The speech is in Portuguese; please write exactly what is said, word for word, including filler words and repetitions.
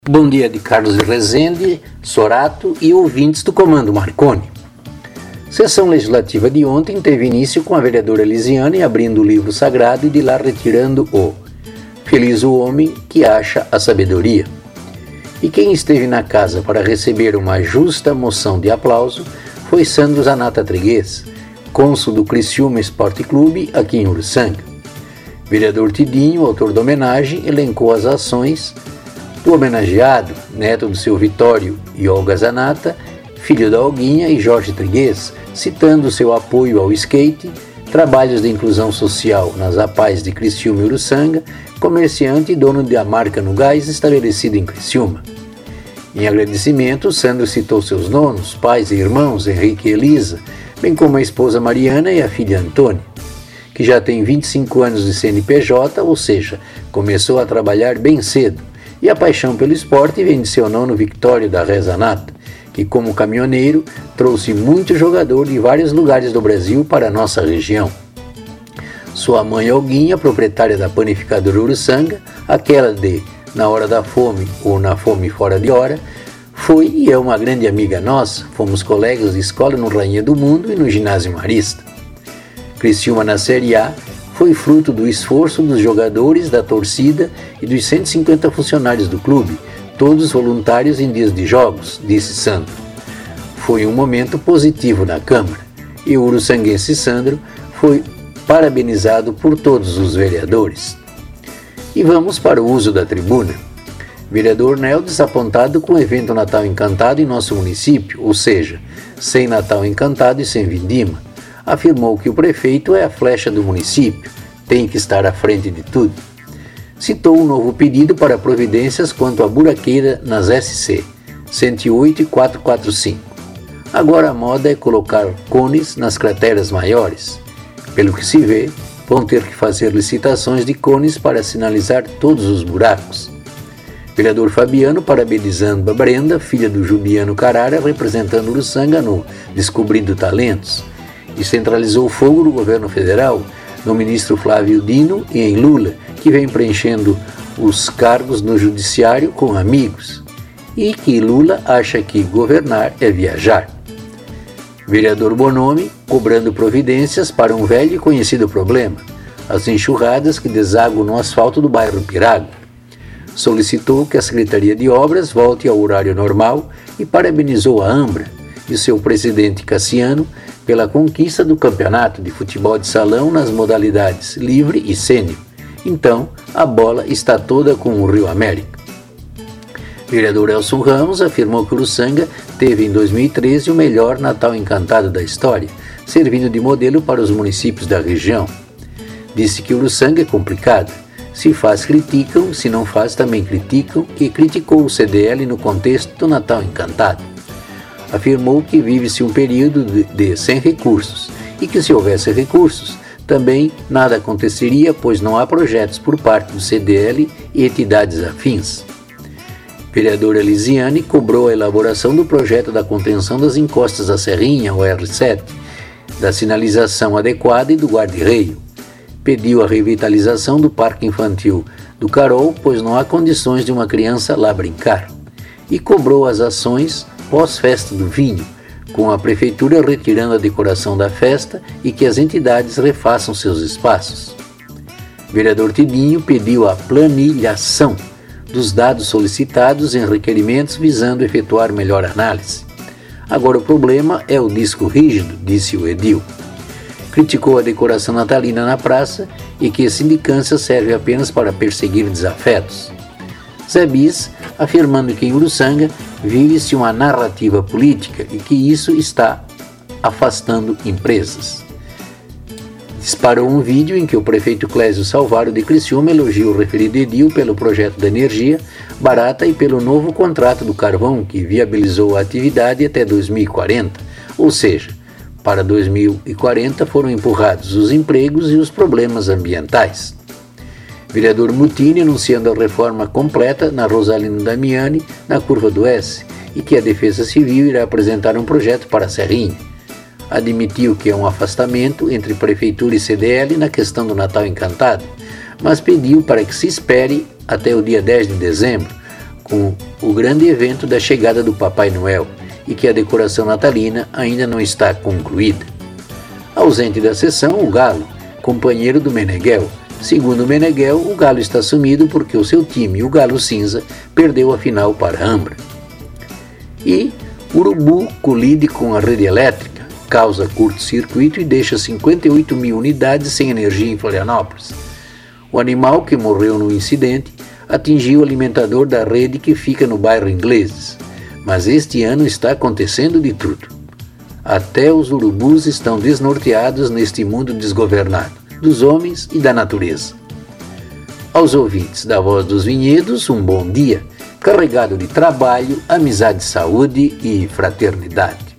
Bom dia de Carlos Rezende, Sorato e ouvintes do Comando Marconi. Sessão legislativa de ontem teve início com a vereadora Elisiane abrindo o livro sagrado e de lá retirando o Feliz o homem que acha a sabedoria. E quem esteve na casa para receber uma justa moção de aplauso foi Sandro Zanata Triguez, cônsul do Criciúma Esporte Clube aqui em Uruçanga. Vereador Tidinho, autor da homenagem, elencou as ações do homenageado, neto do seu Vitório e Olga Zanata, filho da Olguinha e Jorge Triguez, citando seu apoio ao skate, trabalhos de inclusão social nas APAES de Criciúma e Uruçanga, comerciante e dono da marca no gás estabelecida em Criciúma. Em agradecimento, Sandro citou seus nonos, pais e irmãos, Henrique e Elisa, bem como a esposa Mariana e a filha Antônia, que já tem vinte e cinco anos de C N P J, ou seja, começou a trabalhar bem cedo, e a paixão pelo esporte vem de seu nono Victório da Rezanata, que como caminhoneiro trouxe muito jogador de vários lugares do Brasil para a nossa região. Sua mãe Olguinha, proprietária da panificadora Uruçanga, aquela de Na Hora da Fome ou Na Fome Fora de Hora, foi e é uma grande amiga nossa, fomos colegas de escola no Rainha do Mundo e no Ginásio Marista. Criciúma na Série A foi fruto do esforço dos jogadores, da torcida e dos cento e cinquenta funcionários do clube, todos voluntários em dias de jogos, disse Sandro. Foi um momento positivo na Câmara e o uruçanguense Sandro foi parabenizado por todos os vereadores. E vamos para o uso da tribuna. Vereador Nel desapontado com o evento Natal Encantado em nosso município, ou seja, sem Natal Encantado e sem vindima. Afirmou que o prefeito é a flecha do município, tem que estar à frente de tudo. Citou um novo pedido para providências quanto à buraqueira nas S C, cento e oito e quatrocentos e quarenta e cinco. Agora a moda é colocar cones nas crateras maiores. Pelo que se vê, vão ter que fazer licitações de cones para sinalizar todos os buracos. Vereador Fabiano parabenizando a Brenda, filha do Juliano Carara, representando Uruçanga no Descobrindo Talentos. Descentralizou o fogo do governo federal no ministro Flávio Dino e em Lula, que vem preenchendo os cargos no judiciário com amigos, e que Lula acha que governar é viajar. Vereador Bonomi cobrando providências para um velho e conhecido problema, as enxurradas que desaguam no asfalto do bairro Pirago. Solicitou que a Secretaria de Obras volte ao horário normal e parabenizou a Ambra e seu presidente Cassiano pela conquista do campeonato de futebol de salão nas modalidades livre e sênior. Então, a bola está toda com o Rio América. Vereador Elson Ramos afirmou que Uruçanga teve em dois mil e treze o melhor Natal Encantado da história, servindo de modelo para os municípios da região. Disse que Uruçanga é complicada. Se faz, criticam, se não faz, também criticam, e criticou o C D L no contexto do Natal Encantado. Afirmou que vive-se um período de, de sem recursos e que se houvesse recursos, também nada aconteceria, pois não há projetos por parte do C D L e entidades afins. Vereadora Elisiane cobrou a elaboração do projeto da contenção das encostas da Serrinha, o R sete, da sinalização adequada e do guarda-reio. Pediu a revitalização do Parque Infantil do Carol, pois não há condições de uma criança lá brincar. E cobrou as ações pós-festa do vinho, com a prefeitura retirando a decoração da festa e que as entidades refaçam seus espaços. Vereador Tidinho pediu a planilhação dos dados solicitados em requerimentos visando efetuar melhor análise. Agora o problema é o disco rígido, disse o edil. Criticou a decoração natalina na praça e que a sindicância serve apenas para perseguir desafetos. Zé Bis, afirmando que em Uruçanga vive-se uma narrativa política e que isso está afastando empresas. Disparou um vídeo em que o prefeito Clésio Salvaro de Criciúma elogia o referido edil pelo projeto da energia barata e pelo novo contrato do carvão que viabilizou a atividade até dois mil e quarenta, ou seja, para dois mil e quarenta foram empurrados os empregos e os problemas ambientais. Vereador Mutini anunciando a reforma completa na Rosalino Damiani, na Curva do S, e que a Defesa Civil irá apresentar um projeto para a Serrinha. Admitiu que é um afastamento entre Prefeitura e C D L na questão do Natal Encantado, mas pediu para que se espere até o dia dez de dezembro, com o grande evento da chegada do Papai Noel e que a decoração natalina ainda não está concluída. Ausente da sessão, o Galo, companheiro do Meneghel. Segundo o Meneghel, o Galo está sumido porque o seu time, o Galo Cinza, perdeu a final para a Ambra. E Urubu colide com a rede elétrica, causa curto-circuito e deixa cinquenta e oito mil unidades sem energia em Florianópolis. O animal, que morreu no incidente, atingiu o alimentador da rede que fica no bairro Ingleses. Mas este ano está acontecendo de tudo. Até os urubus estão desnorteados neste mundo desgovernado, dos homens e da natureza. Aos ouvintes da Voz dos Vinhedos, um bom dia, carregado de trabalho, amizade, saúde e fraternidade.